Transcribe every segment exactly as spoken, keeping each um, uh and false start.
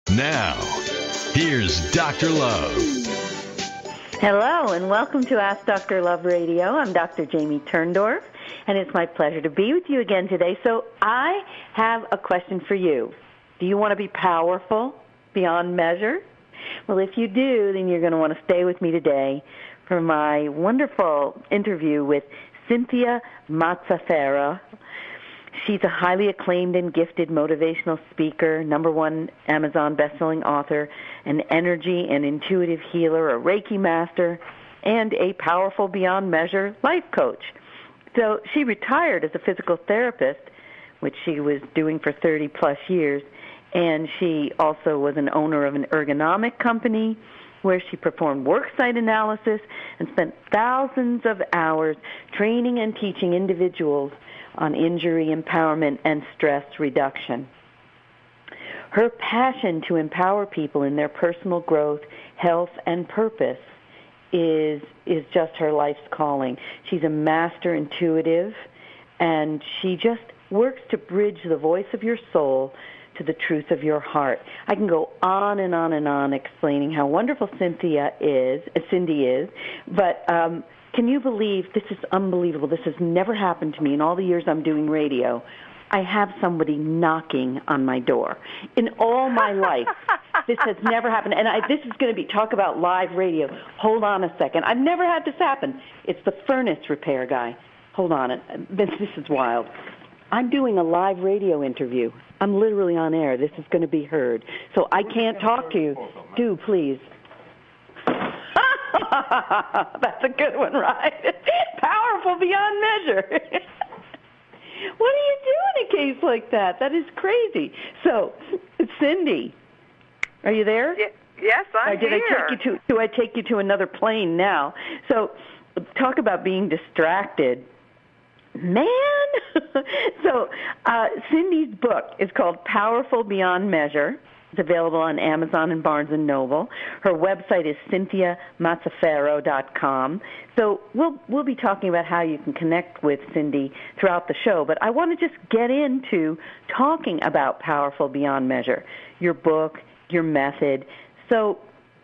Now, here's Doctor Love. Hello, and welcome to Ask Doctor Love Radio. I'm Doctor Jamie Turndorf, and it's my pleasure to be with you again today. So I have a question for you. Do you want to be powerful beyond measure? Well, if you do, then you're going to want to stay with me today for my wonderful interview with Cynthia Mazzaferro. She's a highly acclaimed and gifted motivational speaker, number one Amazon bestselling author, an energy and intuitive healer, a Reiki master, and a powerful beyond measure life coach. So she retired as a physical therapist, which she was doing for thirty plus years, and she also was an owner of an ergonomic company where she performed worksite analysis and spent thousands of hours training and teaching individuals on injury empowerment and stress reduction. Her passion to empower people in their personal growth, health, and purpose is is just her life's calling. She's a master intuitive, and she just works to bridge the voice of your soul to the truth of your heart. I can go on and on and on explaining how wonderful Cynthia is, uh, Cindy is, but um, can you believe, this is unbelievable, this has never happened to me in all the years I'm doing radio. I have somebody knocking on my door. In all my life, this has never happened. And I, this is going to be, talk about live radio. Hold on a second. I've never had this happen. It's the furnace repair guy. Hold on. This, this is wild. I'm doing a live radio interview. I'm literally on air. This is going to be heard. So I can't talk to you. Do, please. That's a good one, right? Powerful beyond measure. What do you do in a case like that? That is crazy. So, Cindy, are you there? Y- yes, I'm or did here. I take you to, do I take you to another plane now? So, talk about being distracted. Man! so, uh, Cindy's book is called Powerful Beyond Measure. It's available on Amazon and Barnes and Noble. Her website is cynthia mazzaferro dot com. So we'll we'll be talking about how you can connect with Cindy throughout the show. But I want to just get into talking about Powerful Beyond Measure, your book, your method. So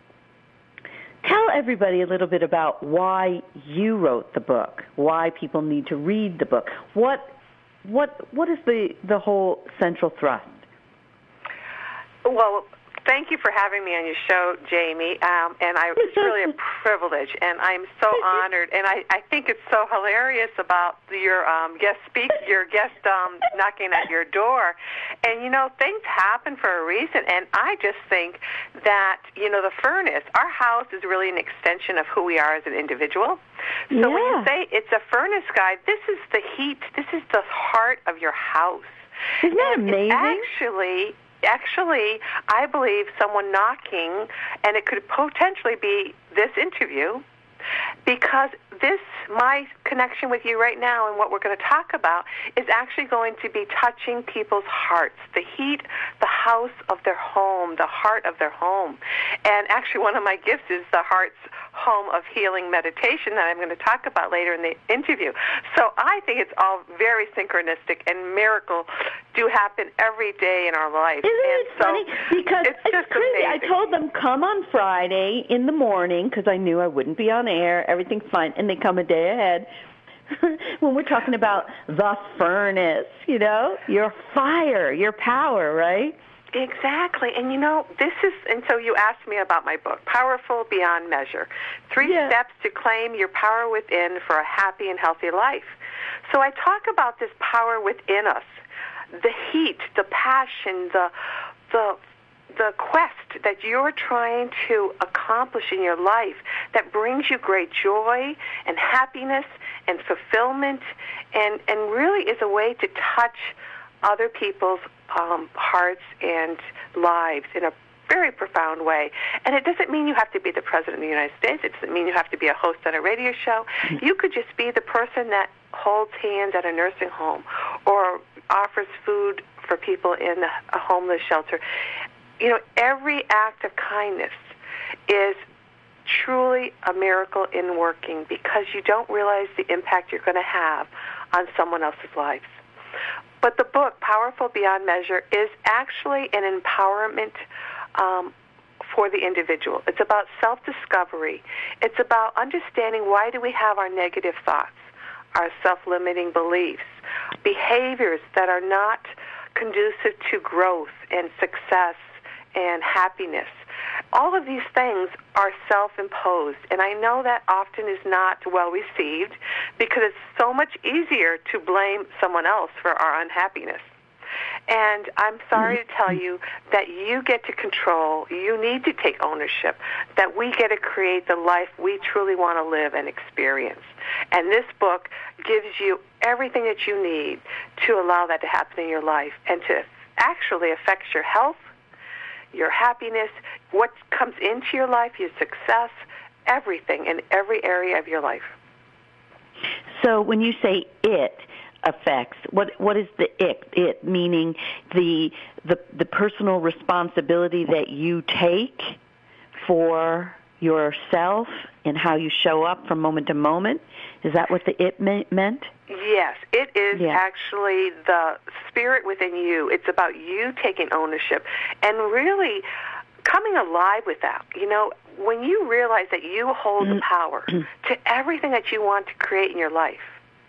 tell everybody a little bit about why you wrote the book, why people need to read the book. What what what is the, the whole central thrust? Well, thank you for having me on your show, Jamie. Um, and I, it's really a privilege, and I'm so honored. And I, I think it's so hilarious about your um, guest speak, your guest um, knocking at your door. And you know, things happen for a reason. And I just think that you know, the furnace, our house is really an extension of who we are as an individual. So yeah. when you say it's a furnace guide, this is the heat. This is the heart of your house. Isn't that and amazing? Actually. Actually, I believe someone knocking, and it could potentially be this interview, because this, my connection with you right now and what we're going to talk about is actually going to be touching people's hearts, the heat, the house of their home, the heart of their home. And actually one of my gifts is the heart's home of healing meditation that I'm going to talk about later in the interview. So I think it's all very synchronistic, and miracles do happen every day in our life. Isn't and it so funny? Because it's, it's just crazy. amazing. I told them, come on Friday in the morning, because I knew I wouldn't be on air. Everything's fine. And they come a day ahead when we're talking about the furnace, you know, your fire, your power, right? Exactly. And, you know, this is, and so you asked me about my book, Powerful Beyond Measure, Three yeah. Steps to Claim Your Power Within for a Happy and Healthy Life. So I talk about this power within us, the heat, the passion, the the the quest that you're trying to accomplish in your life that brings you great joy and happiness and fulfillment, and, and really is a way to touch other people's um, hearts and lives in a very profound way. And it doesn't mean you have to be the President of the United States. It doesn't mean you have to be a host on a radio show. You could just be the person that holds hands at a nursing home or offers food for people in a homeless shelter. You know, every act of kindness is truly a miracle in working, because you don't realize the impact you're going to have on someone else's lives. But the book, Powerful Beyond Measure, is actually an empowerment um, for the individual. It's about self-discovery. It's about understanding why do we have our negative thoughts, our self-limiting beliefs, behaviors that are not conducive to growth and success and happiness. All of these things are self-imposed, and I know that often is not well received because it's so much easier to blame someone else for our unhappiness. And I'm sorry to tell you that you get to control, you need to take ownership, that we get to create the life we truly want to live and experience. And this book gives you everything that you need to allow that to happen in your life and to actually affect your health, your happiness, what comes into your life, your success, everything in every area of your life. So when you say it affects, what what is the it? It meaning the the the personal responsibility that you take for yourself and how you show up from moment to moment? Is that what the it me- meant? Yes, it is yeah. actually the spirit within you. It's about you taking ownership and really coming alive with that. You know, when you realize that you hold the power to everything that you want to create in your life,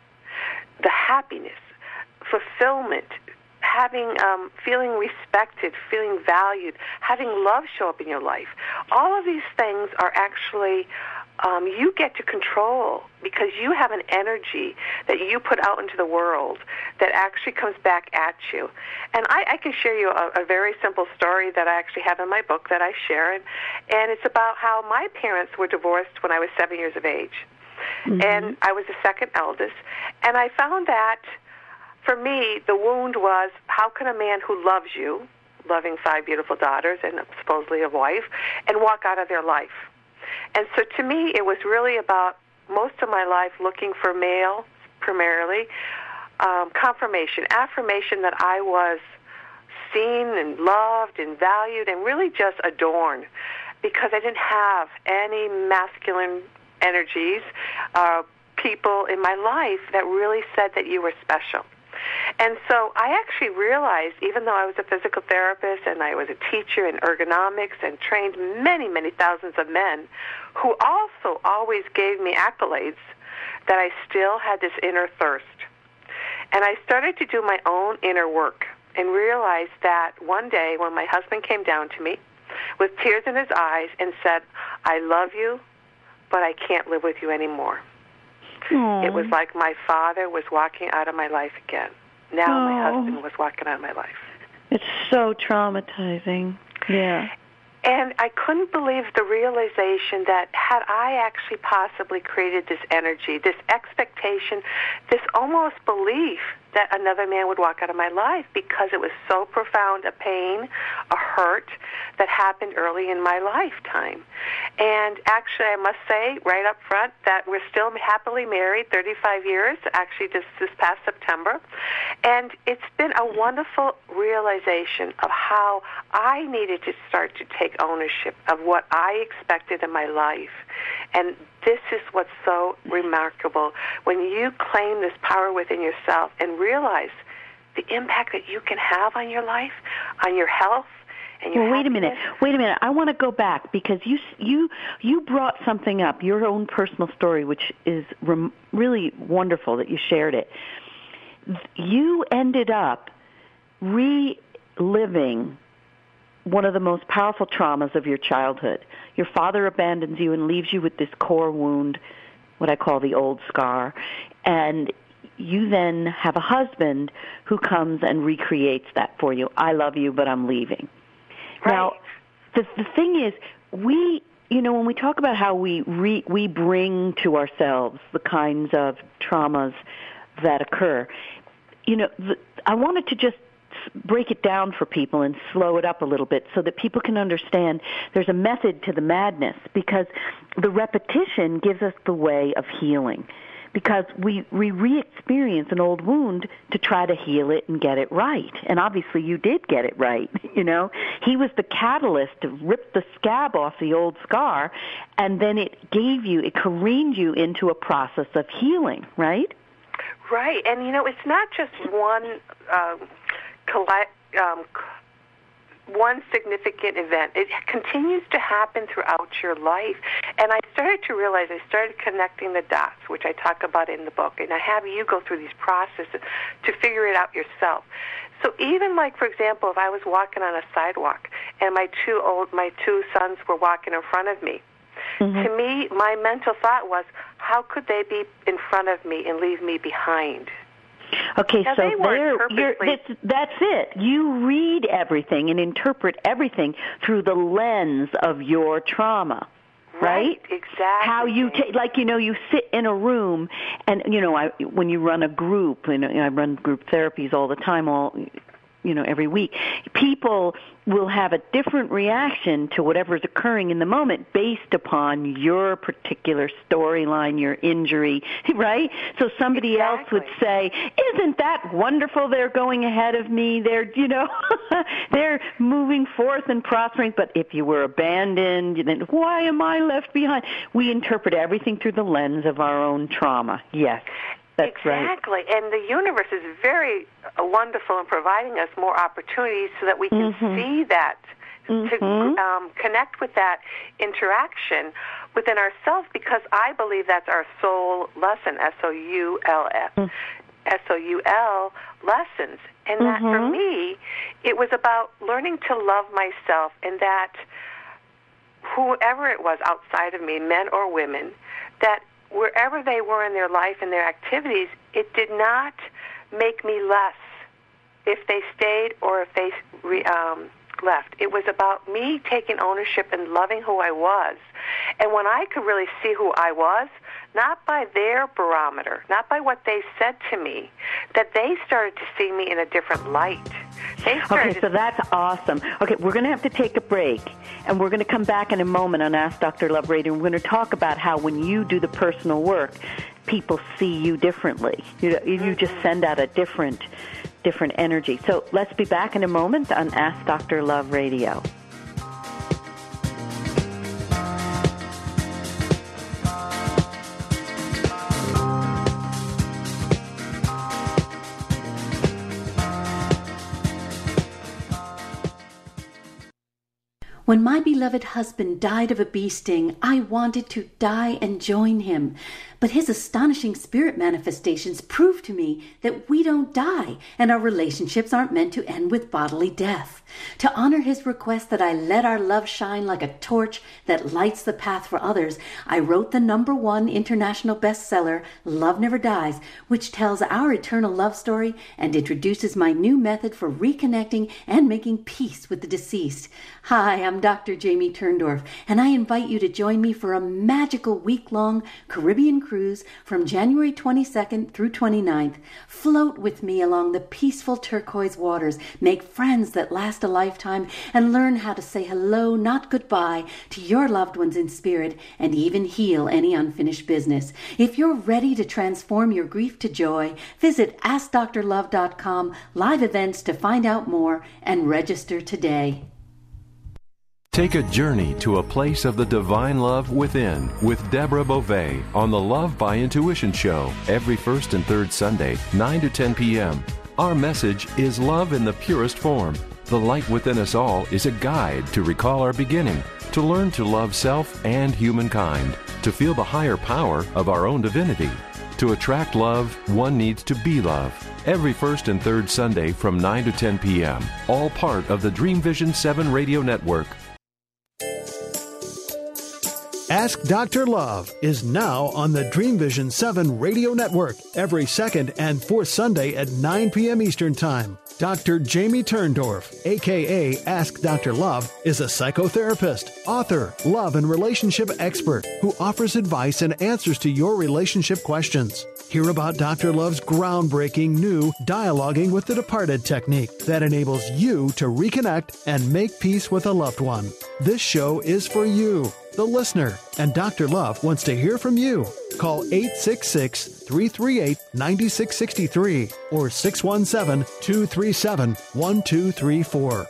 the happiness, fulfillment, having, um, feeling respected, feeling valued, having love show up in your life. All of these things are actually, um, you get to control because you have an energy that you put out into the world that actually comes back at you. And I, I can share you a, a very simple story that I actually have in my book that I share, and, and it's about how my parents were divorced when I was seven years of age. Mm-hmm. And I was the second eldest, and I found that for me, the wound was, how can a man who loves you, loving five beautiful daughters and supposedly a wife, and walk out of their life? And so to me, it was really about most of my life looking for male, primarily, um, confirmation, affirmation that I was seen and loved and valued and really just adorned because I didn't have any masculine energies, uh, people in my life that really said that you were special. And so I actually realized, even though I was a physical therapist and I was a teacher in ergonomics and trained many, many thousands of men who also always gave me accolades, that I still had this inner thirst. And I started to do my own inner work and realized that one day when my husband came down to me with tears in his eyes and said, I love you, but I can't live with you anymore. Aww. It was like my father was walking out of my life again. Now Aww. my husband was walking out of my life. It's so traumatizing. Yeah. And I couldn't believe the realization that had I actually possibly created this energy, this expectation, this almost belief that another man would walk out of my life because it was so profound a pain, a hurt that happened early in my lifetime. And actually, I must say right up front that we're still happily married, thirty-five years, actually just this past September. And it's been a wonderful realization of how I needed to start to take ownership of what I expected in my life. And this is what's so remarkable. When you claim this power within yourself and realize the impact that you can have on your life, on your health, and your well, wait happiness. a minute. Wait a minute. I want to go back because you you you brought something up, your own personal story, which is rem- really wonderful that you shared it. You ended up reliving one of the most powerful traumas of your childhood. Your father abandons you and leaves you with this core wound, what I call the old scar, and you then have a husband who comes and recreates that for you. I love you, but I'm leaving. Right. Now, the, the thing is, we, you know, when we talk about how we re, we bring to ourselves the kinds of traumas that occur, you know, the, I wanted to just break it down for people and slow it up a little bit so that people can understand there's a method to the madness, because the repetition gives us the way of healing, because we, we re-experience an old wound to try to heal it and get it right. And obviously you did get it right, you know. He was the catalyst to rip the scab off the old scar, and then it gave you, it careened you into a process of healing, right? Right. And, you know, it's not just one um, collect, um, one significant event. It continues to happen throughout your life. And I started to realize, I started connecting the dots, which I talk about in the book. And I have you go through these processes to figure it out yourself. So even like, for example, if I was walking on a sidewalk and my two old, my two sons were walking in front of me, mm-hmm. to me, my mental thought was, how could they be in front of me and leave me behind? Okay, now, so they there, you're, that's, that's it. You read everything and interpret everything through the lens of your trauma. Right? Right, exactly. How you take, like, you know, you sit in a room, and, you know, I, when you run a group, and you know, I run group therapies all the time, all, you know, every week, people will have a different reaction to whatever's occurring in the moment based upon your particular storyline, your injury, right? So somebody exactly. else would say, isn't that wonderful? They're going ahead of me. They're, you know, they're moving forth and prospering. But if you were abandoned, then why am I left behind? We interpret everything through the lens of our own trauma. Yes. That's exactly. Right. And the universe is very uh, wonderful in providing us more opportunities so that we can mm-hmm. see that, mm-hmm. to um, connect with that interaction within ourselves, because I believe that's our soul lesson, S O U L F, mm-hmm. S O U L lessons. And that mm-hmm. for me, it was about learning to love myself, and that whoever it was outside of me, men or women, that wherever they were in their life and their activities, it did not make me less if they stayed or if they re, um, left. It was about me taking ownership and loving who I was. And when I could really see who I was, not by their barometer, not by what they said to me, that they started to see me in a different light. They started okay, so that's awesome. Okay, we're going to have to take a break, and we're going to come back in a moment on Ask Doctor Love Radio. We're going to talk about how when you do the personal work, people see you differently. You know, you just send out a different, different energy. So let's be back in a moment on Ask Doctor Love Radio. When my beloved husband died of a bee sting, I wanted to die and join him. But his astonishing spirit manifestations proved to me that we don't die, and our relationships aren't meant to end with bodily death. To honor his request that I let our love shine like a torch that lights the path for others, I wrote the number one international bestseller, Love Never Dies, which tells our eternal love story and introduces my new method for reconnecting and making peace with the deceased. Hi, I'm Doctor Jamie Turndorf, and I invite you to join me for a magical week-long Caribbean cruise from January twenty-second through twenty-ninth. Float with me along the peaceful turquoise waters, make friends that last a lifetime, and learn how to say hello, not goodbye, to your loved ones in spirit, and even heal any unfinished business. If you're ready to transform your grief to joy, visit ask dr love dot com live events to find out more and register today. Take a journey to a place of the divine love within with Deborah Beauvais on the Love by Intuition show every first and third Sunday, nine to ten p.m. Our message is love in the purest form. The light within us all is a guide to recall our beginning, to learn to love self and humankind, to feel the higher power of our own divinity. To attract love, one needs to be love. Every first and third Sunday from nine to ten p.m. All part of the Dream Vision seven radio network. Ask Doctor Love is now on the Dream Vision seven radio network every second and fourth Sunday at nine p.m. Eastern Time. Doctor Jamie Turndorf, a k a. Ask Doctor Love, is a psychotherapist, author, love and relationship expert who offers advice and answers to your relationship questions. Hear about Doctor Love's groundbreaking new Dialoguing with the Departed technique that enables you to reconnect and make peace with a loved one. This show is for you, the listener, and Doctor Love wants to hear from you. Call eight six six, three three eight, nine six six three or six one seven, two three seven, one two three four.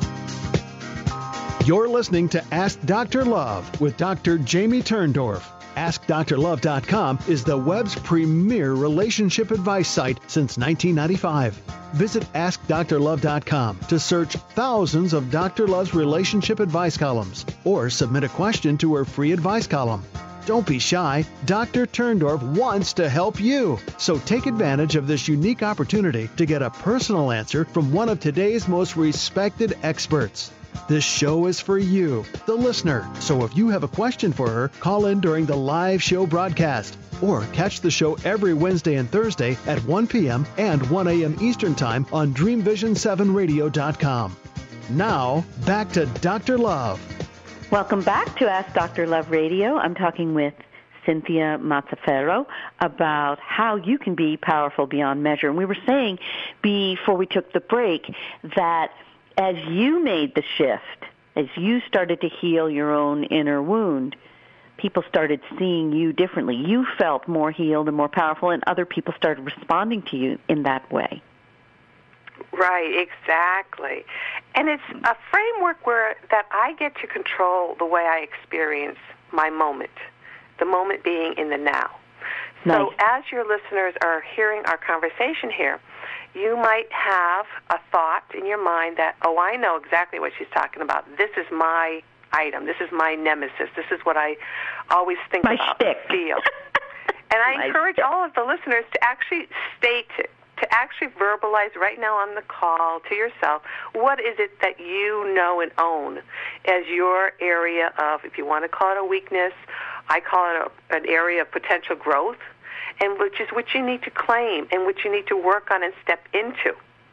You're listening to Ask Doctor Love with Doctor Jamie Turndorf. Ask Dr Love dot com is the web's premier relationship advice site since nineteen ninety-five. Visit Ask Dr Love dot com to search thousands of Doctor Love's relationship advice columns or submit a question to her free advice column. Don't be shy. Doctor Turndorf wants to help you. So take advantage of this unique opportunity to get a personal answer from one of today's most respected experts. This show is for you, the listener. So if you have a question for her, call in during the live show broadcast or catch the show every Wednesday and Thursday at one p.m. and one a.m. Eastern Time on dream vision seven radio dot com. Now, back to Doctor Love. Welcome back to Ask Doctor Love Radio. I'm talking with Cynthia Mazzaferro about how you can be powerful beyond measure. And we were saying before we took the break that as you made the shift, as you started to heal your own inner wound, people started seeing you differently. You felt more healed and more powerful, and other people started responding to you in that way. Right, exactly. And it's a framework where that I get to control the way I experience my moment, the moment being in the now. Nice. So as your listeners are hearing our conversation here, you might have a thought in your mind that, oh, I know exactly what she's talking about. This is my item. This is my nemesis. This is what I always think my about shtick. and feel. And I My encourage shtick. all of the listeners to actually state it, to actually verbalize right now on the call to yourself, what is it that you know and own as your area of, if you want to call it a weakness, I call it a, an area of potential growth, and which is what you need to claim and what you need to work on and step into.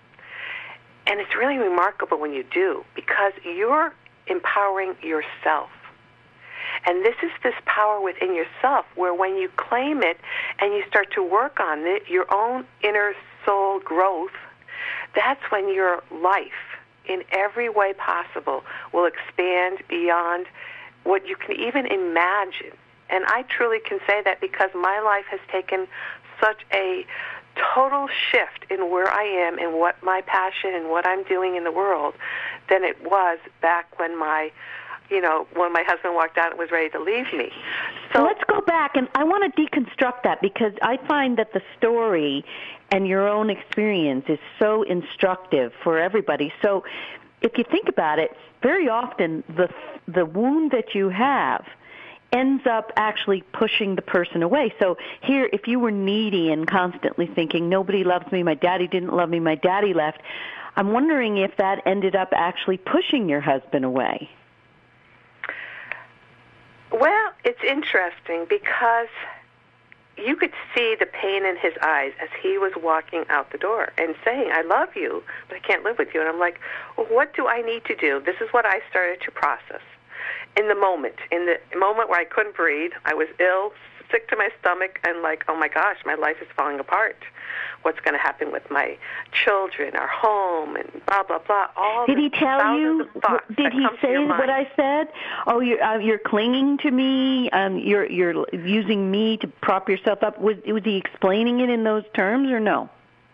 And it's really remarkable when you do, because you're empowering yourself. And this is this power within yourself where when you claim it and you start to work on it, your own inner soul growth, that's when your life in every way possible will expand beyond what you can even imagine. And I truly can say that because my life has taken such a total shift in where I am and what my passion and what I'm doing in the world than it was back when my you know, when my husband walked out and was ready to leave me. So, so let's go back, and I want to deconstruct that because I find that the story and your own experience is so instructive for everybody. So if you think about it, very often the the wound that you have ends up actually pushing the person away. So here, if you were needy and constantly thinking, nobody loves me, my daddy didn't love me, my daddy left, I'm wondering if that ended up actually pushing your husband away. Well, it's interesting because you could see the pain in his eyes as he was walking out the door and saying, I love you, but I can't live with you. And I'm like, well, what do I need to do? This is what I started to process. In the moment, in the moment where I couldn't breathe, I was ill, sick to my stomach, and like, oh my gosh, my life is falling apart. What's going to happen with my children, our home, and blah, blah, blah. All did he tell you, did he say what I said? Oh, you're, uh, you're clinging to me, um, you're, you're using me to prop yourself up. Was, was he explaining it in those terms or no?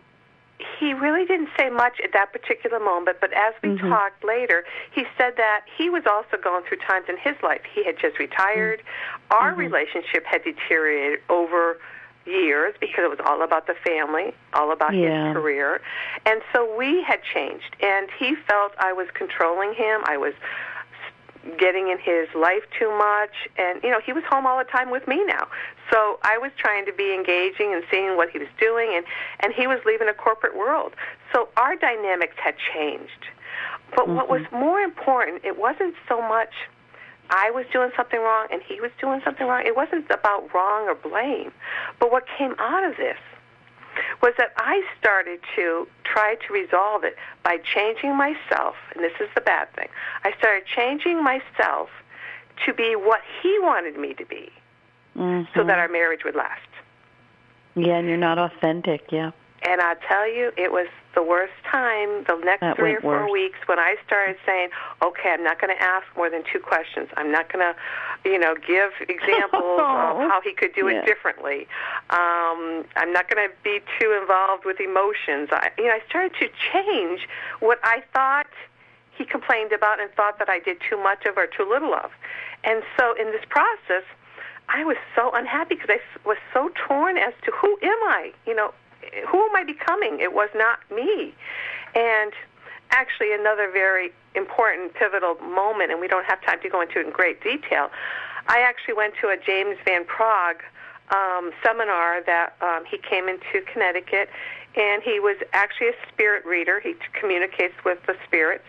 He really didn't say much at that particular moment, but as we mm-hmm. talked later, he said that he was also going through times in his life. He had just retired. Mm-hmm. Our mm-hmm. relationship had deteriorated over years because it was all about the family, all about yeah. his career. And so we had changed, and he felt I was controlling him. I was getting in his life too much, and, you know, he was home all the time with me now. So I was trying to be engaging and seeing what he was doing, and, and he was leaving a corporate world. So our dynamics had changed. But mm-hmm. what was more important, it wasn't so much I was doing something wrong and he was doing something wrong. It wasn't about wrong or blame. But what came out of this was that I started to try to resolve it by changing myself, and this is the bad thing. I started changing myself to be what he wanted me to be mm-hmm. so that our marriage would last. Yeah, and you're not authentic, yeah. And I'll tell you, it was the worst time, the next that three or four worse. weeks, when I started saying, okay, I'm not going to ask more than two questions. I'm not going to, you know, give examples of how he could do yeah. it differently. Um, I'm not going to be too involved with emotions. I, you know, I started to change what I thought he complained about and thought that I did too much of or too little of. And so in this process, I was so unhappy because I was so torn as to who am I? You know, who am I becoming? It was not me. And actually another very important, pivotal moment, and we don't have time to go into it in great detail, I actually went to a James Van Praagh um, seminar that um, he came into Connecticut, and he was actually a spirit reader. He communicates with the spirits.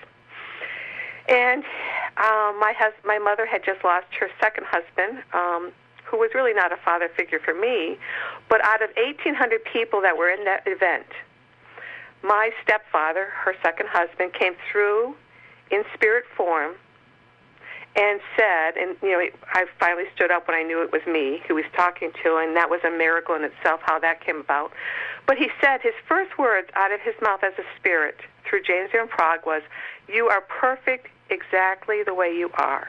And um, my hus- my mother had just lost her second husband, um, who was really not a father figure for me, but out of eighteen hundred people that were in that event, my stepfather, her second husband, came through in spirit form and said, and you know, I finally stood up when I knew it was me who he was talking to, and that was a miracle in itself how that came about. But he said his first words out of his mouth as a spirit through James Van Praagh was, "You are perfect exactly the way you are.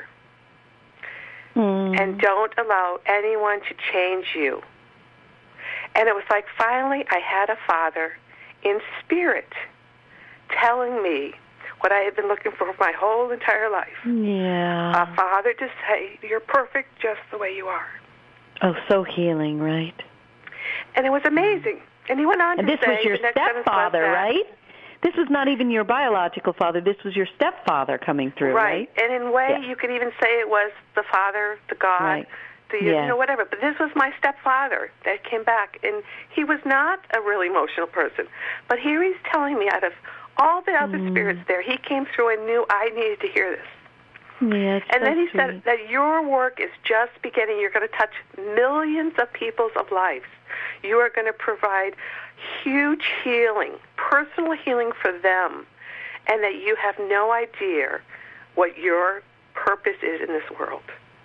Mm. And don't allow anyone to change you." And it was like finally I had a father in spirit telling me what I had been looking for my whole entire life. Yeah. A father to say, "You're perfect just the way you are." Oh, so healing, right? And it was amazing. And he went on and to this say... was your stepfather, right? This was not even your biological father. This was your stepfather coming through, right? Right. And in a way, yeah. you could even say it was the father, the God, right. the, yeah. you know, whatever. But this was my stepfather that came back. And he was not a really emotional person. But here he's telling me out of all the other mm. spirits there, he came through and knew I needed to hear this. Yeah, and so then he sweet. said that your work is just beginning. You're going to touch millions of people's of lives. You are going to provide huge healing, personal healing for them, and that you have no idea what your purpose is in this world.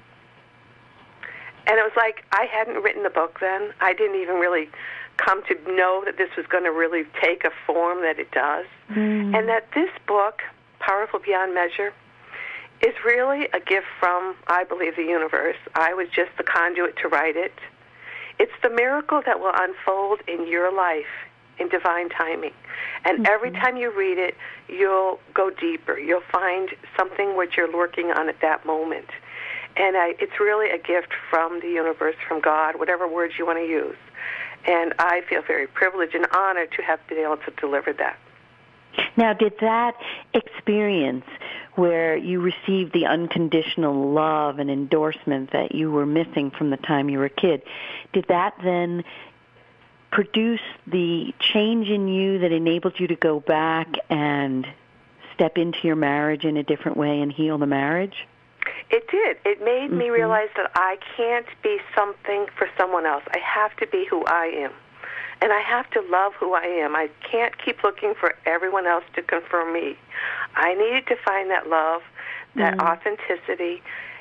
And it was like I hadn't written the book then. I didn't even really come to know that this was going to really take a form that it does. Mm. And that this book, Powerful Beyond Measure, is really a gift from, I believe, the universe. I was just the conduit to write it. It's the miracle that will unfold in your life in divine timing. And mm-hmm. every time you read it, you'll go deeper. You'll find something which you're working on at that moment. And I, it's really a gift from the universe, from God, whatever words you want to use. And I feel very privileged and honored to have been able to deliver that. Now, did that experience where you received the unconditional love and endorsement that you were missing from the time you were a kid, did that then produce the change in you that enabled you to go back and step into your marriage in a different way and heal the marriage? It did. It made mm-hmm. me realize that I can't be something for someone else. I have to be who I am. And I have to love who I am. I can't keep looking for everyone else to confirm me. I needed to find that love, that mm. authenticity,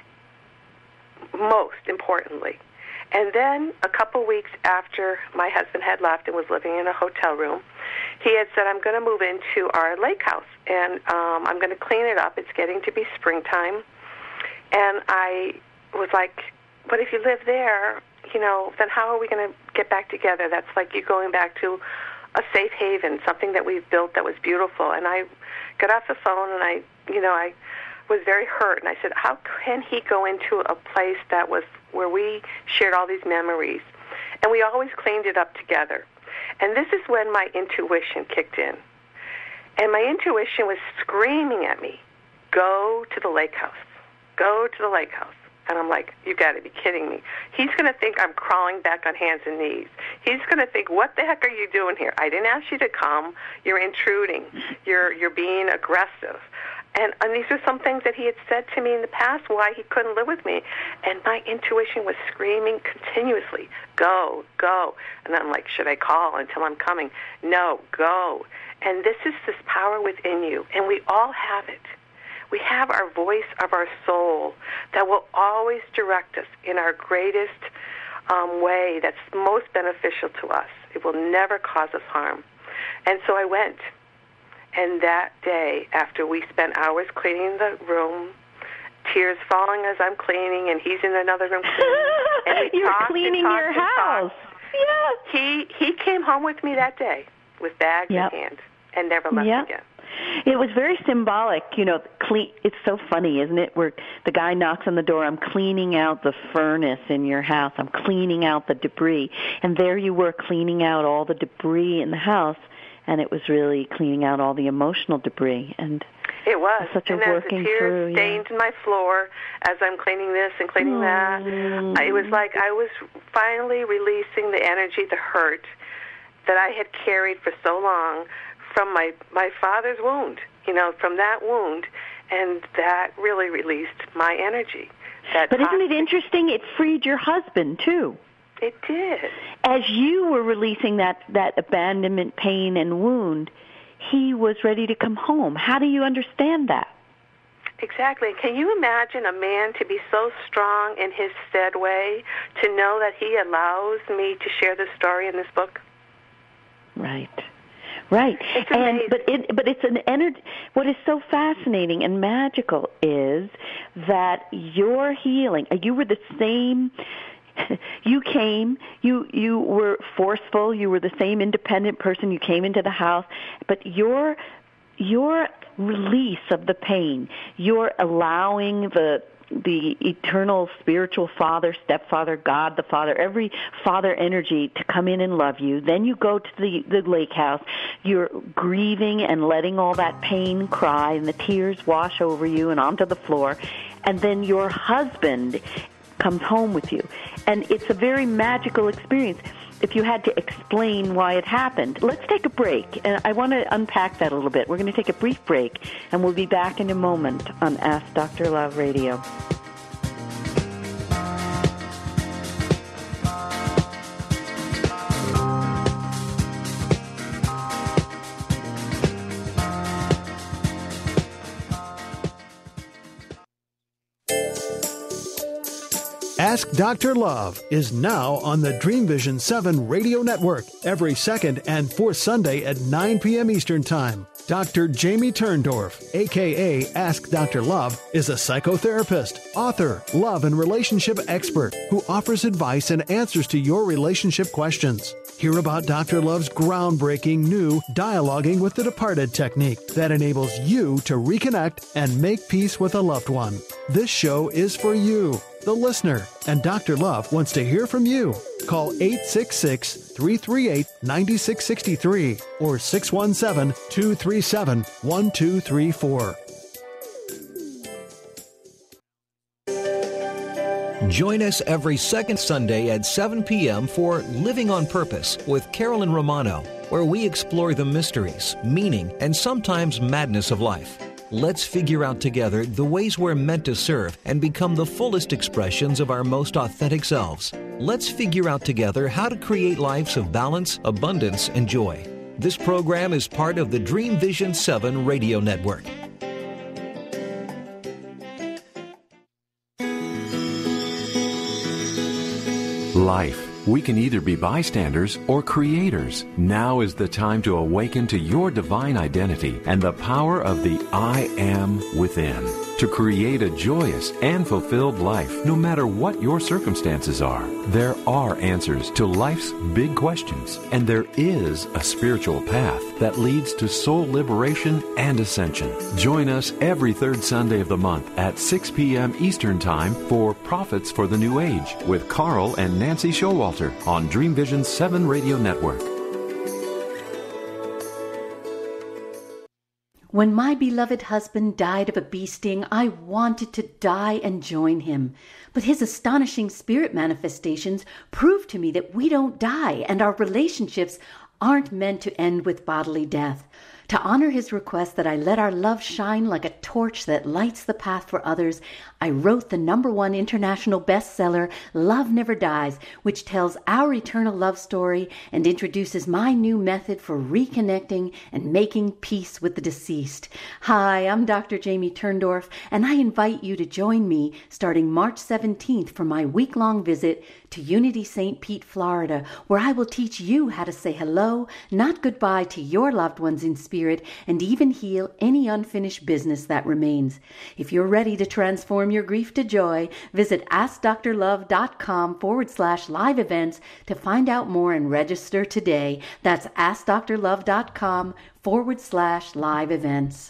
most importantly. And then a couple weeks after my husband had left and was living in a hotel room, he had said, "I'm going to move into our lake house, and um, I'm going to clean it up. It's getting to be springtime." And I was like, "But if you live there, you know, then how are we going to get back together? That's like you going back to a safe haven, something that we've built that was beautiful." And I got off the phone, and I, you know, I was very hurt. And I said, how can he go into a place that was where we shared all these memories? And we always cleaned it up together. And this is when my intuition kicked in. And my intuition was screaming at me, "Go to the lake house. Go to the lake house." And I'm like, "You got to be kidding me. He's going to think I'm crawling back on hands and knees. He's going to think, what the heck are you doing here? I didn't ask you to come. You're intruding. You're you're being aggressive." And, and these are some things that he had said to me in the past why he couldn't live with me. And my intuition was screaming continuously, "Go, go." And I'm like, should I call and tell him I'm coming? No, go. And this is this power within you, and we all have it. We have our voice of our soul that will always direct us in our greatest um, way that's most beneficial to us. It will never cause us harm. And so I went. And that day, after we spent hours cleaning the room, tears falling as I'm cleaning, and he's in another room cleaning. And we You're talked cleaning and talked your and house. Yeah. He he came home with me that day with bags yep. in hand and never left yep. again. It was very symbolic, you know. Clean. It's so funny, isn't it? Where the guy knocks on the door, I'm cleaning out the furnace in your house. I'm cleaning out the debris. And there you were cleaning out all the debris in the house, and it was really cleaning out all the emotional debris. And it was. Such a and as working the tears through, stained yeah. my floor as I'm cleaning this and cleaning mm. that, it was like I was finally releasing the energy, the hurt that I had carried for so long from my, my father's wound, you know, from that wound, and that really released my energy. That but isn't it toxic- interesting? It freed your husband, too. It did. As you were releasing that, that abandonment, pain, and wound, he was ready to come home. How do you understand that? Exactly. Can you imagine a man to be so strong in his stead way, to know that he allows me to share this story in this book? Right. Right. It's and amazing. but it but it's an energy. What is so fascinating and magical is that your healing. You were the same. You came. You you were forceful. You were the same independent person. You came into the house, but your your release of the pain, your allowing the the eternal spiritual father, stepfather, God the Father, every father energy to come in and love you. Then you go to the, the lake house. You're grieving and letting all that pain cry, and the tears wash over you and onto the floor. And then your husband comes home with you. And it's a very magical experience. If you had to explain why it happened. Let's take a break, and I want to unpack that a little bit. We're going to take a brief break, and we'll be back in a moment on Ask Doctor Love Radio. Ask Doctor Love is now on the Dream Vision seven radio network every second and fourth Sunday at nine p.m. Eastern Time. Doctor Jamie Turndorf, a k a. Ask Doctor Love, is a psychotherapist, author, love and relationship expert who offers advice and answers to your relationship questions. Hear about Doctor Love's groundbreaking new Dialoguing with the Departed technique that enables you to reconnect and make peace with a loved one. This show is for you, the listener, and Doctor Love wants to hear from you. Call eight six six, three three eight, nine six six three or six one seven, two three seven, one two three four. Join us every second Sunday at seven p.m. for Living on Purpose with Carolyn Romano, where we explore the mysteries, meaning, and sometimes madness of life. Let's figure out together the ways we're meant to serve and become the fullest expressions of our most authentic selves. Let's figure out together how to create lives of balance, abundance, and joy. This program is part of the Dream Vision seven radio network. Life. We can either be bystanders or creators. Now is the time to awaken to your divine identity and the power of the I Am within, to create a joyous and fulfilled life no matter what your circumstances are. There are answers to life's big questions, and there is a spiritual path that leads to soul liberation and ascension. Join us every third Sunday of the month at six p.m. Eastern Time for Prophets for the New Age with Carl and Nancy Showalter on Dream Vision seven Radio Network. When my beloved husband died of a bee sting, I wanted to die and join him. But his astonishing spirit manifestations proved to me that we don't die and our relationships aren't meant to end with bodily death. To honor his request that I let our love shine like a torch that lights the path for others, I wrote the number one international bestseller, Love Never Dies, which tells our eternal love story and introduces my new method for reconnecting and making peace with the deceased. Hi, I'm Doctor Jamie Turndorf, and I invite you to join me starting March seventeenth for my week-long visit to Unity Saint Pete, Florida, where I will teach you how to say hello, not goodbye, to your loved ones in spirit spirit and even heal any unfinished business that remains. If you're ready to transform your grief to joy, visit askdrlove.com forward slash live events to find out more and register today. That's askdrlove.com forward slash live events.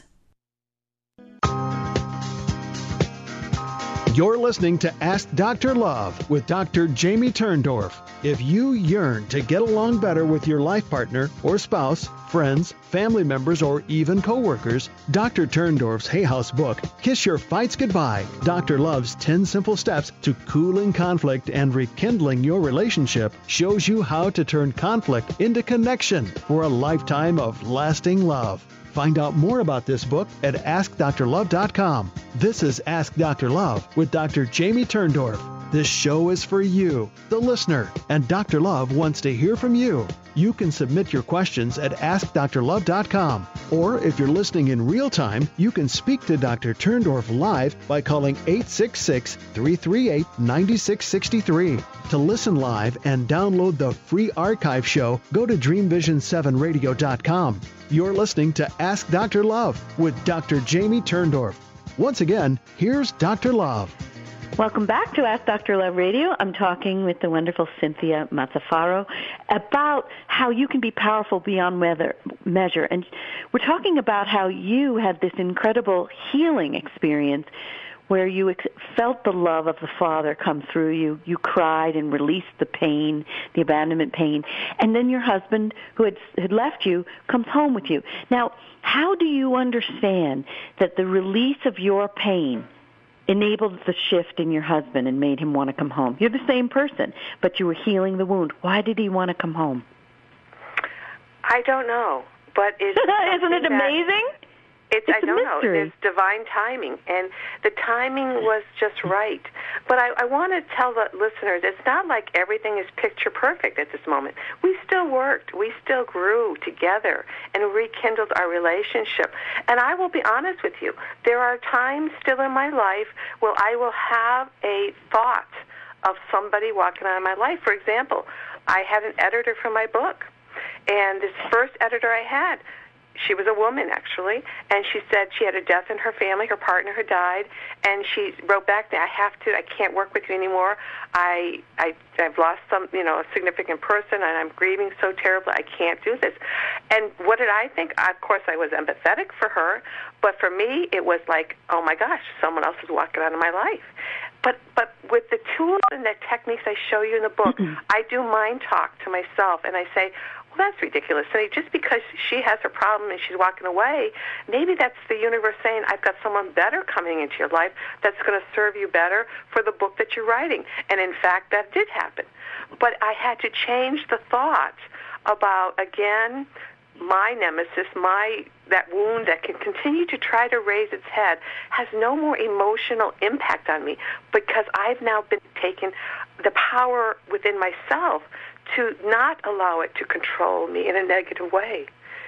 You're listening to Ask Doctor Love with Doctor Jamie Turndorf. If you yearn to get along better with your life partner or spouse, friends, family members, or even coworkers, Doctor Turndorf's Hay House book, Kiss Your Fights Goodbye, Doctor Love's ten Simple Steps to Cooling Conflict and Rekindling Your Relationship, shows you how to turn conflict into connection for a lifetime of lasting love. Find out more about this book at ask dr love dot com. This is Ask Doctor Love with Doctor Jamie Turndorf. This show is for you, the listener, and Doctor Love wants to hear from you. You can submit your questions at ask dr love dot com. Or if you're listening in real time, you can speak to Doctor Turndorf live by calling eight six six, three three eight, nine six six three. To listen live and download the free archive show, go to dream vision seven radio dot com. You're listening to Ask Doctor Love with Doctor Jamie Turndorf. Once again, here's Doctor Love. Welcome back to Ask Doctor Love Radio. I'm talking with the wonderful Cynthia Mazzaferro about how you can be powerful beyond weather, measure. And we're talking about how you had this incredible healing experience where you ex- felt the love of the Father come through you. You cried and released the pain, the abandonment pain. And then your husband, who had, had left you, comes home with you. Now, how do you understand that the release of your pain enabled the shift in your husband and made him want to come home? You're the same person, but you were healing the wound. Why did he want to come home? I don't know, but it's isn't it amazing? That, it's, it's I don't know. It's divine timing, and the timing was just right. But I, I want to tell the listeners, it's not like everything is picture perfect at this moment. We still worked. We still grew together and rekindled our relationship. And I will be honest with you, there are times still in my life where I will have a thought of somebody walking out of my life. For example, I had an editor for my book, and this first editor I had, she was a woman, actually, and she said she had a death in her family. Her partner had died, and she wrote back, I have to, I can't work with you anymore. I, I, I've lost some, you know, a significant person, and I'm grieving so terribly. I can't do this. And what did I think? Of course, I was empathetic for her, but for me, it was like, oh, my gosh, someone else is walking out of my life. But but with the tools and the techniques I show you in the book, I do mind talk to myself, and I say, well, that's ridiculous. And just because she has her problem and she's walking away, maybe that's the universe saying, I've got someone better coming into your life that's going to serve you better for the book that you're writing. And in fact, that did happen. But I had to change the thought about, again, my nemesis, my that wound that can continue to try to raise its head has no more emotional impact on me because I've now been taking the power within myself to not allow it to control me in a negative way.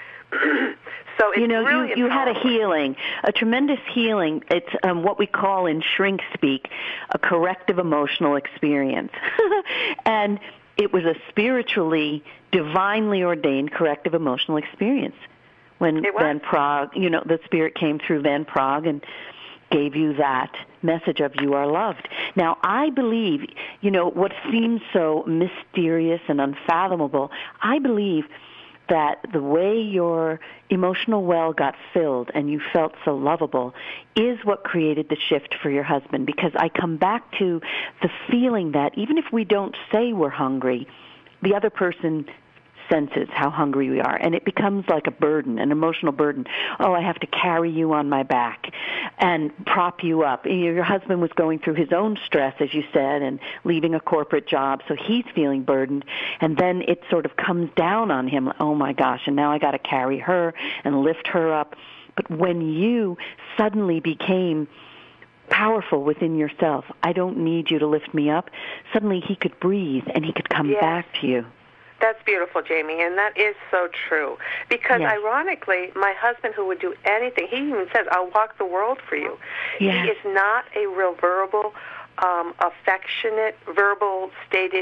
So it's you know, really you, you had a healing, a tremendous healing. It's um, what we call in shrink speak a corrective emotional experience. And it was a spiritually, divinely ordained corrective emotional experience. When Van Praagh, you know, the Spirit came through Van Praagh and gave you that message of you are loved. Now, I believe, you know, what seems so mysterious and unfathomable, I believe that the way your emotional well got filled and you felt so lovable is what created the shift for your husband. Because I come back to the feeling that even if we don't say we're hungry, the other person senses how hungry we are, and it becomes like a burden, an emotional burden. Oh, I have to carry you on my back and prop you up. Your husband was going through his own stress, as you said, and leaving a corporate job, so he's feeling burdened, and then it sort of comes down on him. Oh, my gosh, and now I got to carry her and lift her up. But when you suddenly became powerful within yourself, I don't need you to lift me up, suddenly he could breathe and he could come yes. back to you. That's beautiful, Jamie, and that is so true. Because yes. ironically, my husband, who would do anything, he even says, I'll walk the world for you. Yes. He is not a real verbal, um, affectionate, verbal stated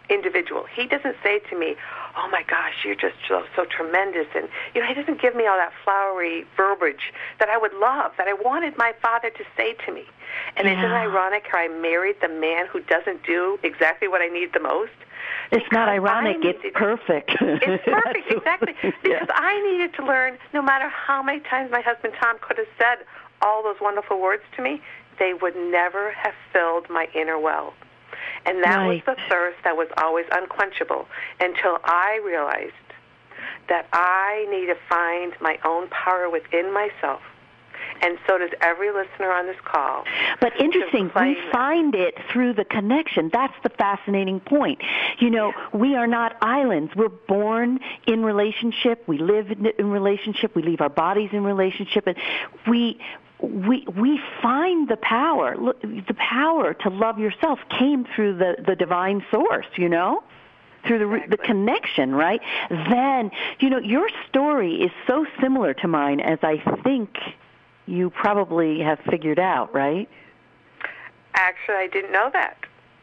individual. He doesn't say to me, oh my gosh, you're just so, so tremendous. And, you know, he doesn't give me all that flowery verbiage that I would love, that I wanted my father to say to me. And yeah. isn't it ironic how I married the man who doesn't do exactly what I need the most? It's Because not ironic. Needed, it's perfect. It's perfect, exactly. Because yeah. I needed to learn, no matter how many times my husband Tom could have said all those wonderful words to me, they would never have filled my inner well. And that right. was the thirst that was always unquenchable until I realized that I need to find my own power within myself. And so does every listener on this call. But interesting, we that. find it through the connection. That's the fascinating point. You know, yeah. we are not islands. We're born in relationship. We live in relationship. We leave our bodies in relationship. And we... We we find the power. Look, the power to love yourself came through the, the divine source, you know, through the exactly. the connection, right? Then, you know, your story is so similar to mine, as I think you probably have figured out, right? Actually, I didn't know that.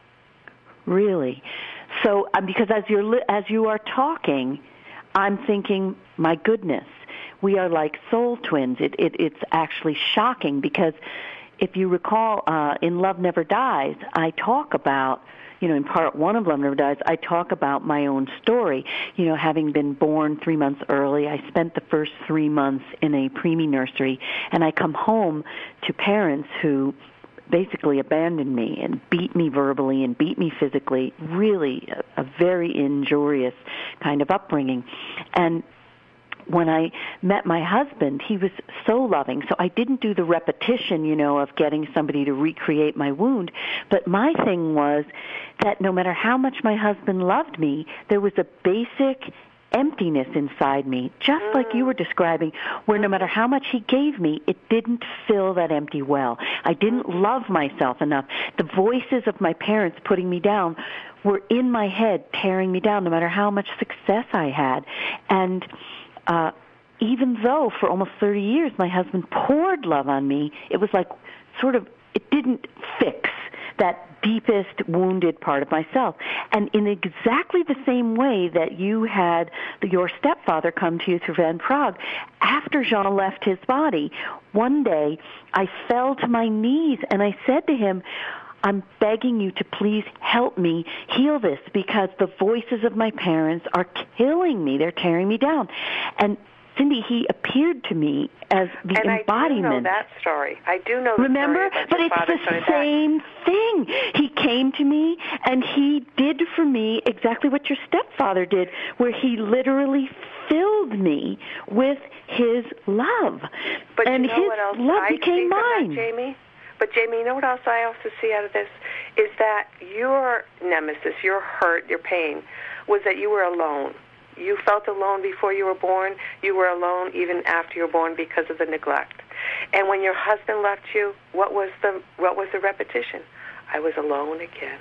Really? So, um, because as you're li- as you are talking, I'm thinking, my goodness. We are like soul twins. It, it, it's actually shocking because if you recall, uh, in Love Never Dies, I talk about, you know, in part one of Love Never Dies, I talk about my own story. You know, having been born three months early, I spent the first three months in a preemie nursery, and I come home to parents who basically abandoned me and beat me verbally and beat me physically, really a, a very injurious kind of upbringing. And when I met my husband, he was so loving. So I didn't do the repetition, you know, of getting somebody to recreate my wound. But my thing was that no matter how much my husband loved me, there was a basic emptiness inside me, just mm. like you were describing, where no matter how much he gave me, it didn't fill that empty well. I didn't love myself enough. The voices of my parents putting me down were in my head, tearing me down, no matter how much success I had. And Uh, even though for almost thirty years my husband poured love on me, it was like sort of, it didn't fix that deepest wounded part of myself. And in exactly the same way that you had your stepfather come to you through Van Prague, after Jean left his body, one day I fell to my knees and I said to him, I'm begging you to please help me heal this because the voices of my parents are killing me. They're tearing me down. And Cindy, he appeared to me as the and embodiment. And I do know that story. I do know the Remember? story about But your it's father the same back. thing. He came to me and he did for me exactly what your stepfather did, where he literally filled me with his love. But and you know his what else love I became see from mine. That, Jamie? But, Jamie, you know what else I also see out of this? Is that your nemesis, your hurt, your pain, was that you were alone. You felt alone before you were born. You were alone even after you were born because of the neglect. And when your husband left you, what was the what was the repetition? I was alone again.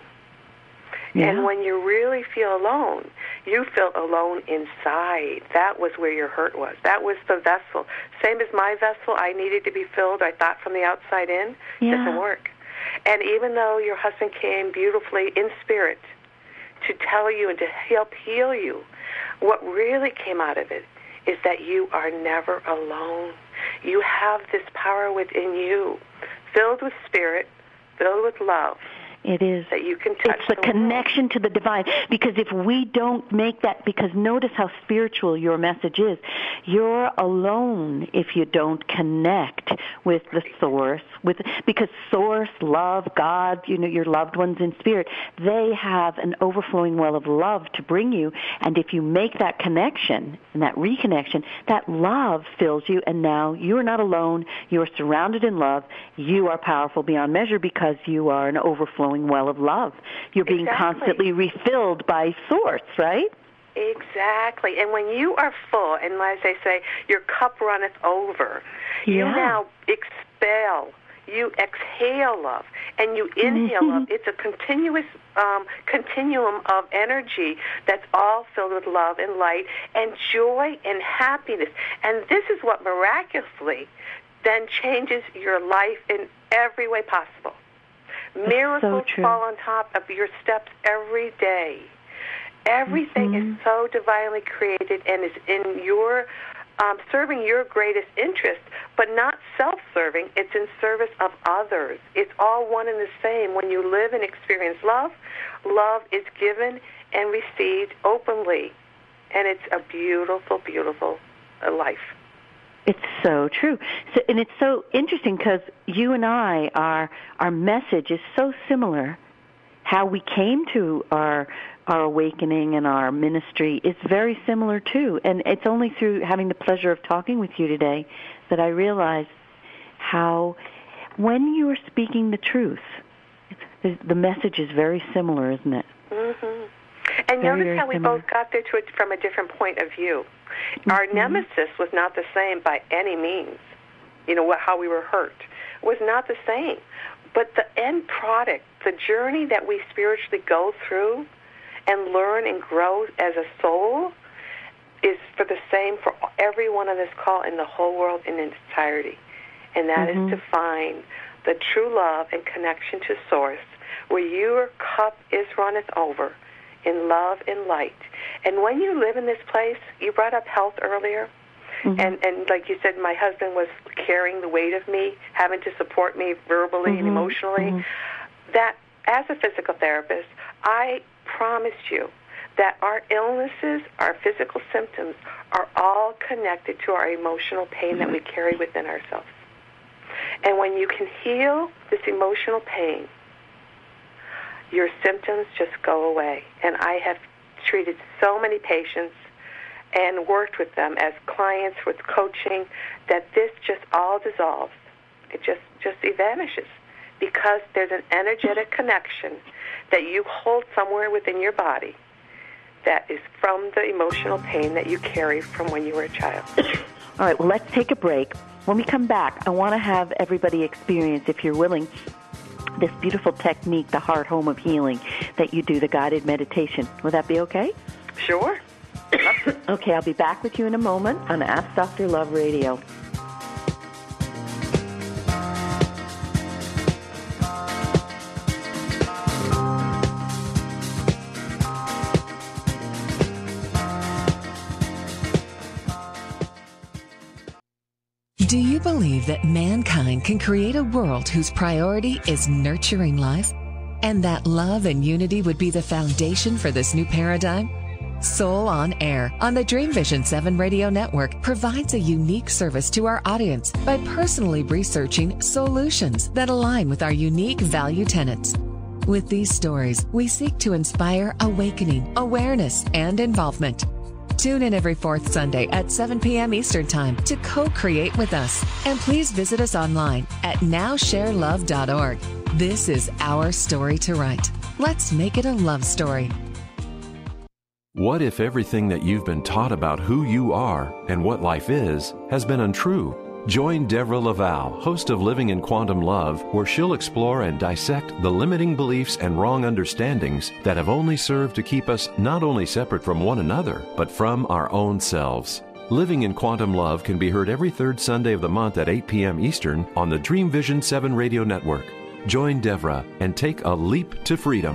Yeah. And when you really feel alone, you feel alone inside. That was where your hurt was. That was the vessel. Same as my vessel, I needed to be filled, I thought, from the outside in. Yeah. Doesn't work. And even though your husband came beautifully in spirit to tell you and to help heal you, what really came out of it is that you are never alone. You have this power within you, filled with spirit, filled with love. It is. That you can touch it's the, the connection to the divine. Because if we don't make that, because notice how spiritual your message is. You're alone if you don't connect with the source. With because source, love, God, you know, your loved ones in spirit, they have an overflowing well of love to bring you. And if you make that connection and that reconnection, that love fills you. And now you're not alone. You're surrounded in love. You are powerful beyond measure because you are an overflowing well of love. You're being exactly. constantly refilled by source, right? Exactly. And when you are full, and as they say, your cup runneth over, yeah. you now expel, you exhale love, and you inhale love. It's a continuous um, continuum of energy that's all filled with love and light and joy and happiness. And this is what miraculously then changes your life in every way possible. Miracles so fall on top of your steps every day Everything mm-hmm. is so divinely created and is in your um, serving your greatest interest, but not self-serving. It's in service of others. It's all one and the same. When you live and experience love, love is given and received openly, and it's a beautiful, beautiful uh, life. It's so true. So, and it's so interesting because you and I, our, our message is so similar. How we came to our our awakening and our ministry is very similar too. And it's only through having the pleasure of talking with you today that I realized how when you are speaking the truth, it's, the message is very similar, isn't it? Mm-hmm. And Very, notice very how we similar. both got there to it from a different point of view. Mm-hmm. Our nemesis was not the same by any means. You know, what, how we were hurt was not the same. But the end product, the journey that we spiritually go through and learn and grow as a soul is for the same for everyone on this call in the whole world in its entirety. And that mm-hmm. is to find the true love and connection to Source, where your cup is runneth over in love and light. And when you live in this place, you brought up health earlier, mm-hmm. and, and like you said, my husband was carrying the weight of me, having to support me verbally mm-hmm. and emotionally. Mm-hmm. That, as a physical therapist, I promise you that our illnesses, our physical symptoms, are all connected to our emotional pain that we carry within ourselves. And when you can heal this emotional pain, your symptoms just go away. And I have treated so many patients and worked with them as clients with coaching that this just all dissolves. It just, just vanishes because there's an energetic connection that you hold somewhere within your body that is from the emotional pain that you carry from when you were a child. All right, well, let's take a break. When we come back, I want to have everybody experience, if you're willing, this beautiful technique, the heart home of healing, that you do, the guided meditation. Would that be okay? Sure. Okay, I'll be back with you in a moment on Ask Doctor Love Radio. Do you believe that mankind can create a world whose priority is nurturing life? And that love and unity would be the foundation for this new paradigm? Soul on Air on the Dream Vision seven Radio Network provides a unique service to our audience by personally researching solutions that align with our unique value tenets. With these stories, we seek to inspire awakening, awareness, and involvement. Tune in every fourth Sunday at seven p.m. Eastern Time to co-create with us. And please visit us online at now share love dot org. This is our story to write. Let's make it a love story. What if everything that you've been taught about who you are and what life is has been untrue? Join Deborah Laval, host of Living in Quantum Love, where she'll explore and dissect the limiting beliefs and wrong understandings that have only served to keep us not only separate from one another, but from our own selves. Living in Quantum Love can be heard every third Sunday of the month at eight p.m. Eastern on the Dream Vision seven Radio Network. Join Deborah and take a leap to freedom.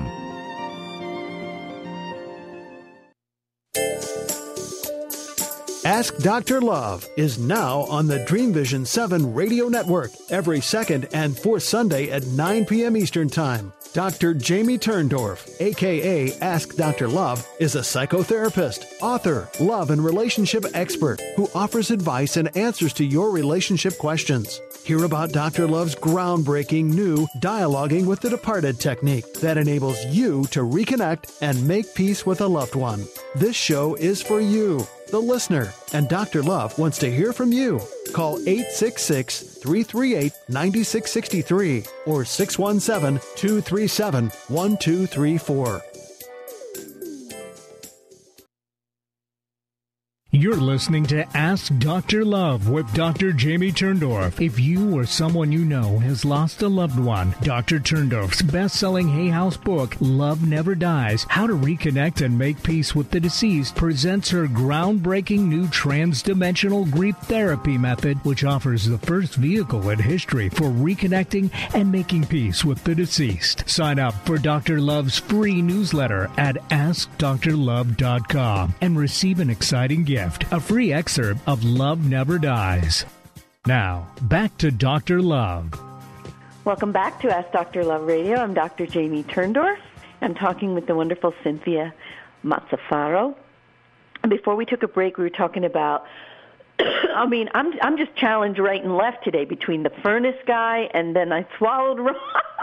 Ask Doctor Love is now on the Dream Vision seven Radio Network every second and fourth Sunday at nine p.m. Eastern Time. Doctor Jamie Turndorf, a k a. Ask Doctor Love, is a psychotherapist, author, love and relationship expert who offers advice and answers to your relationship questions. Hear about Doctor Love's groundbreaking new Dialoguing with the Departed technique that enables you to reconnect and make peace with a loved one. This show is for you, the listener, and Doctor Love wants to hear from you. Call eight six six, three three eight, nine six six three or six one seven, two three seven, one two three four. You're You're listening to Ask Doctor Love with Doctor Jamie Turndorf. If you or someone you know has lost a loved one, Doctor Turndorf's best-selling Hay House book, Love Never Dies, How to Reconnect and Make Peace with the Deceased, presents her groundbreaking new trans-dimensional grief therapy method, which offers the first vehicle in history for reconnecting and making peace with the deceased. Sign up for Doctor Love's free newsletter at ask dr love dot com and receive an exciting gift, a free excerpt of Love Never Dies. Now, back to Doctor Love. Welcome back to Ask Doctor Love Radio. I'm Doctor Jamie Turndorf. I'm talking with the wonderful Cynthia Mazzaferro. Before we took a break, we were talking about, I mean, I'm I'm just challenged right and left today between the furnace guy and then I swallowed raw.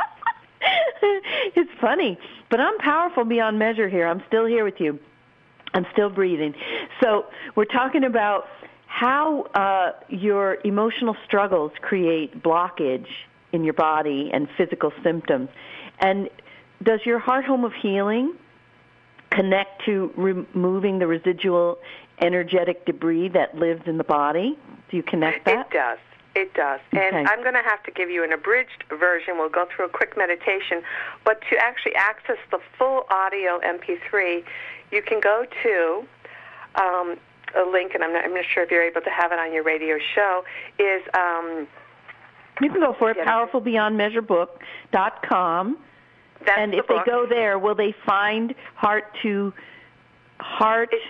It's funny, but I'm powerful beyond measure here. I'm still here with you. I'm still breathing. So we're talking about how uh, your emotional struggles create blockage in your body and physical symptoms. And does your heart home of healing connect to removing the residual energetic debris that lives in the body? Do you connect that? It does. It does. Okay. And I'm going to have to give you an abridged version. We'll go through a quick meditation. But to actually access the full audio M P three, you can go to um, a link, and I'm not, I'm not sure if you're able to have it on your radio show, is... Um, you can go for it, powerful beyond measure book dot com. That's and the if book. They go there, will they find Heart to Heart... It's,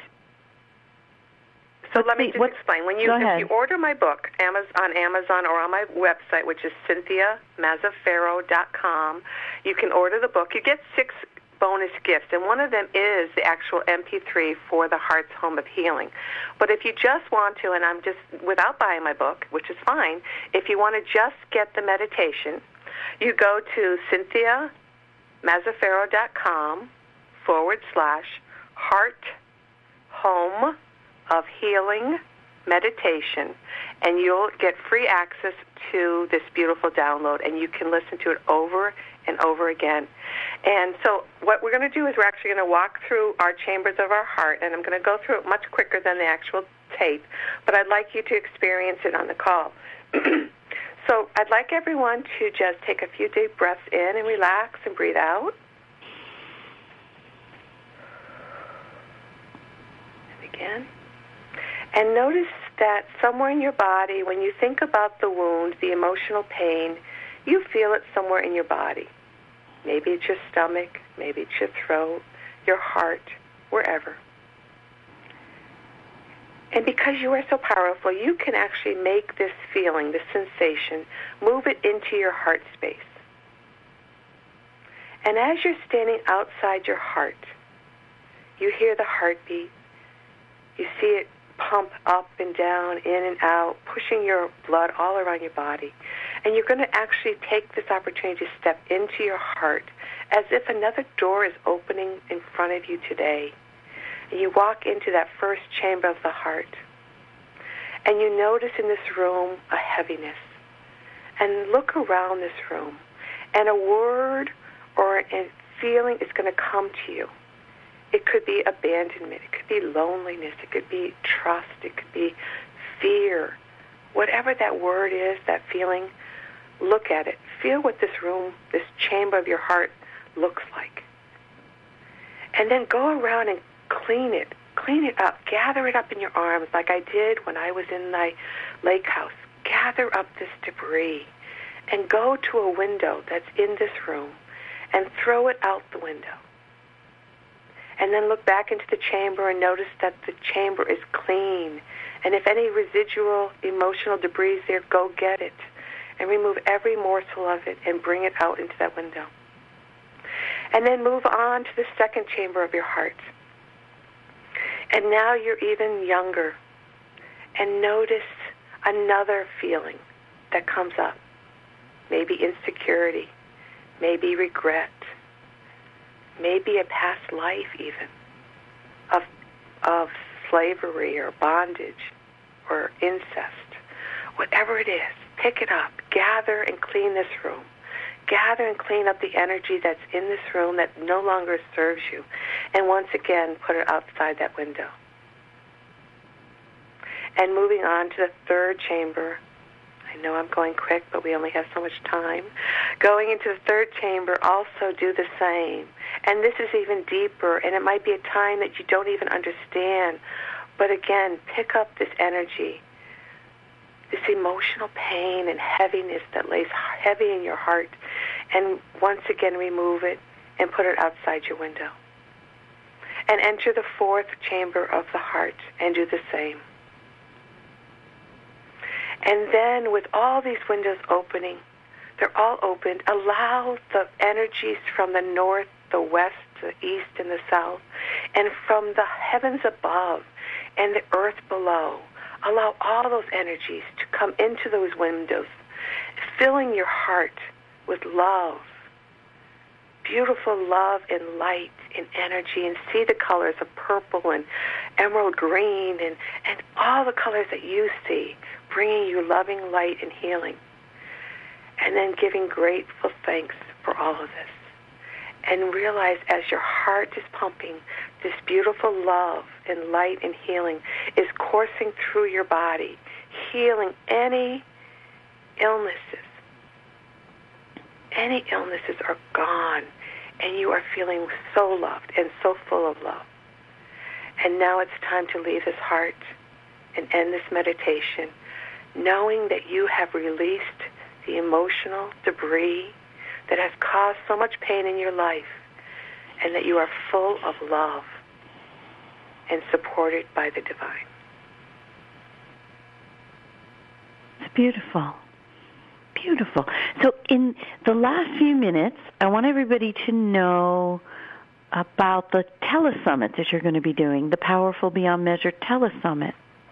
So Let's let me see, just what, explain. When you go if ahead. you order my book Amazon, on Amazon or on my website, which is cynthia mazzaferro dot com, you can order the book. You get six bonus gifts, and one of them is the actual M P three for the Heart's Home of Healing. But if you just want to, and I'm just without buying my book, which is fine, if you want to just get the meditation, you go to cynthia mazzaferro dot com forward slash Heart Home of Healing Meditation, and you'll get free access to this beautiful download, and you can listen to it over and over again. And so what we're going to do is we're actually going to walk through our chambers of our heart, and I'm going to go through it much quicker than the actual tape, but I'd like you to experience it on the call. So I'd like everyone to just take a few deep breaths in and relax and breathe out. And again. And notice that somewhere in your body, when you think about the wound, the emotional pain, you feel it somewhere in your body. Maybe it's your stomach, maybe it's your throat, your heart, wherever. And because you are so powerful, you can actually make this feeling, this sensation, move it into your heart space. And as you're standing outside your heart, you hear the heartbeat, you see it pump up and down, in and out, pushing your blood all around your body. And you're going to actually take this opportunity to step into your heart as if another door is opening in front of you today. And you walk into that first chamber of the heart. And you notice in this room a heaviness. And look around this room. And a word or a feeling is going to come to you. It could be abandonment. It could be loneliness. It could be trust. It could be fear. Whatever that word is, that feeling, look at it. Feel what this room, this chamber of your heart looks like. And then go around and clean it. Clean it up. Gather it up in your arms like I did when I was in my lake house. Gather up this debris and go to a window that's in this room and throw it out the window. And then look back into the chamber and notice that the chamber is clean. And if any residual emotional debris is there, go get it. And remove every morsel of it and bring it out into that window. And then move on to the second chamber of your heart. And now you're even younger. And notice another feeling that comes up. Maybe insecurity. Maybe regret. Maybe a past life even of of slavery or bondage or incest. Whatever it is, pick it up. Gather and clean this room. Gather and clean up the energy that's in this room that no longer serves you. And once again, put it outside that window. And moving on to the third chamber. I know I'm going quick, but we only have so much time. Going into the third chamber, also do the same. And this is even deeper, and it might be a time that you don't even understand. But again, pick up this energy, this emotional pain and heaviness that lays heavy in your heart, and once again remove it and put it outside your window. And enter the fourth chamber of the heart and do the same. And then with all these windows opening, they're all opened, allow the energies from the north, the west, the east, and the south, and from the heavens above and the earth below, allow all those energies to come into those windows, filling your heart with love, beautiful love and light and energy, and see the colors of purple and emerald green and, and all the colors that you see, bringing you loving light and healing. And then giving grateful thanks for all of this. And realize as your heart is pumping, this beautiful love and light and healing is coursing through your body, healing any illnesses. Any illnesses are gone, and you are feeling so loved and so full of love. And now it's time to leave this heart and end this meditation, knowing that you have released the emotional debris that has caused so much pain in your life, and that you are full of love and supported by the divine. It's beautiful. Beautiful. So in the last few minutes, I want everybody to know about the telesummit that you're going to be doing, the Powerful Beyond Measure telesummit.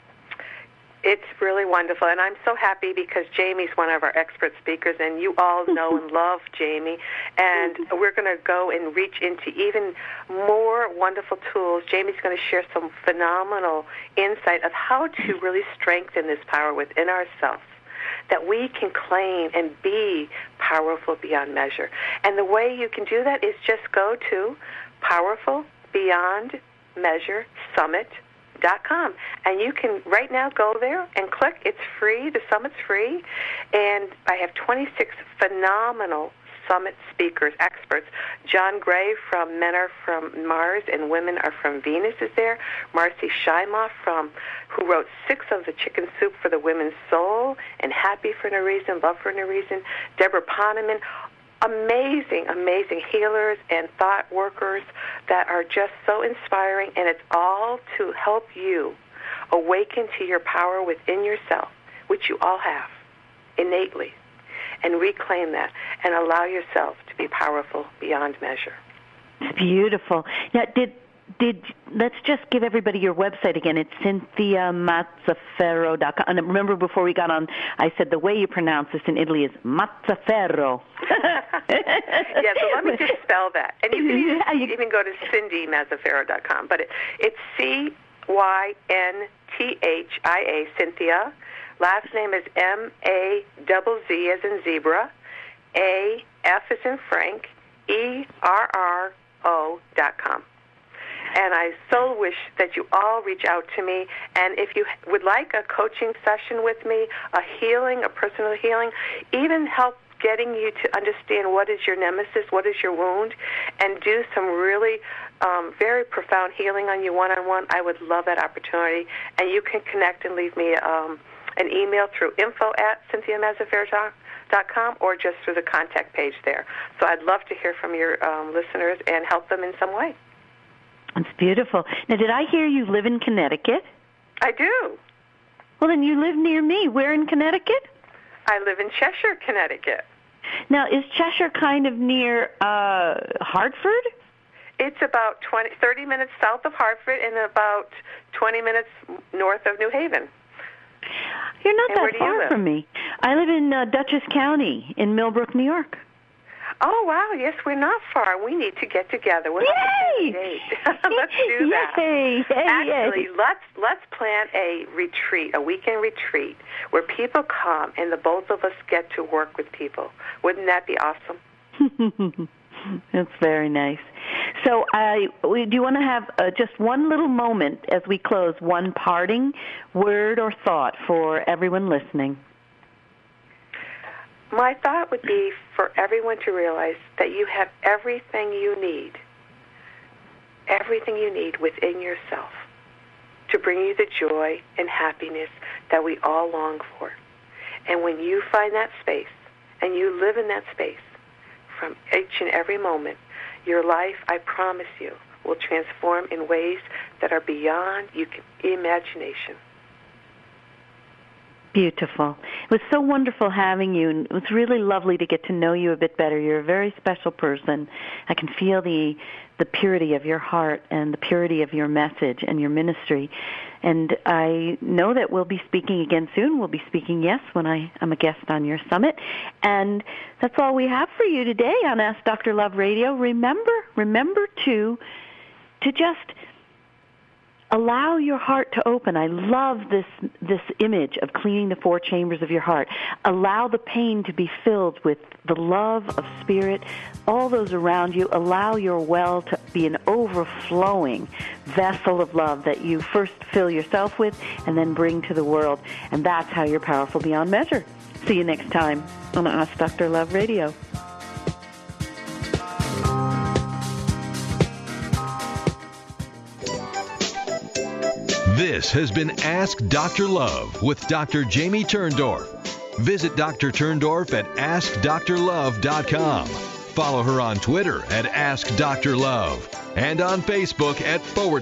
It's really wonderful, and I'm so happy because Jamie's one of our expert speakers, and you all know and love Jamie, and we're going to go and reach into even more wonderful tools. Jamie's going to share some phenomenal insight of how to really strengthen this power within ourselves, that we can claim and be powerful beyond measure. And the way you can do that is just go to Powerful Beyond Measure Summit dot com, and you can right now go there and click. It's free. The summit's free, and I have twenty-six phenomenal summit speakers, experts. John Gray from Men Are From Mars and Women Are From Venus is there. Marcy Shimoff, from who wrote six of the Chicken Soup for the Women's Soul and Happy for No Reason, Love for No Reason. Deborah Poneman. Amazing, amazing healers and thought workers that are just so inspiring, and it's all to help you awaken to your power within yourself, which you all have innately, and reclaim that and allow yourself to be powerful beyond measure. It's beautiful. Now, did did let's just give everybody your website again. It's Cynthia Mazzaferro dot com. And remember, before we got on, I said the way you pronounce this in Italy is Mazzaferro. Yeah, so let me just spell that. And you can even, yeah, you, even go to Cindy Mazzaferro dot com. But it, it's C Y N T H I A, Cynthia. Last name is M A Z Z as in zebra, A F as in Frank, E R R O dot com. And I so wish that you all reach out to me. And if you would like a coaching session with me, a healing, a personal healing, even help getting you to understand what is your nemesis, what is your wound, and do some really um, very profound healing on you one-on-one, I would love that opportunity. And you can connect and leave me um, an email through info at Cynthia Mazzaferro dot com or just through the contact page there. So I'd love to hear from your um, listeners and help them in some way. It's beautiful. Now, did I hear you live in Connecticut? I do. Well, then you live near me. Where in Connecticut? I live in Cheshire, Connecticut. Now, is Cheshire kind of near uh, Hartford? It's about twenty, thirty minutes south of Hartford and about twenty minutes north of New Haven. You're not and that where do you far live? from me. I live in uh, Dutchess County in Millbrook, New York. Oh, wow, yes, we're not far. We need to get together. We'll Yay! Let's do that. Yay! Yay! Actually, Yay. let's let's plan a retreat, a weekend retreat, where people come and the both of us get to work with people. Wouldn't that be awesome? That's very nice. So I, we, do you want to have uh, just one little moment as we close, one parting word or thought for everyone listening? My thought would be for everyone to realize that you have everything you need, everything you need within yourself to bring you the joy and happiness that we all long for. And when you find that space and you live in that space from each and every moment, your life, I promise you, will transform in ways that are beyond your imagination. Beautiful. It was so wonderful having you, and it was really lovely to get to know you a bit better. You're a very special person. I can feel the the purity of your heart and the purity of your message and your ministry. And I know that we'll be speaking again soon. We'll be speaking, yes, when I am a guest on your summit. And that's all we have for you today on Ask Doctor Love Radio. Remember, remember to to just allow your heart to open. I love this this image of cleaning the four chambers of your heart. Allow the pain to be filled with the love of Spirit, all those around you. Allow your well to be an overflowing vessel of love that you first fill yourself with and then bring to the world. And that's how you're powerful beyond measure. See you next time on Ask Doctor Love Radio. This has been Ask Doctor Love with Doctor Jamie Turndorf. Visit Doctor Turndorf at ask dr love dot com. Follow her on Twitter at Ask Doctor Love and on Facebook at forward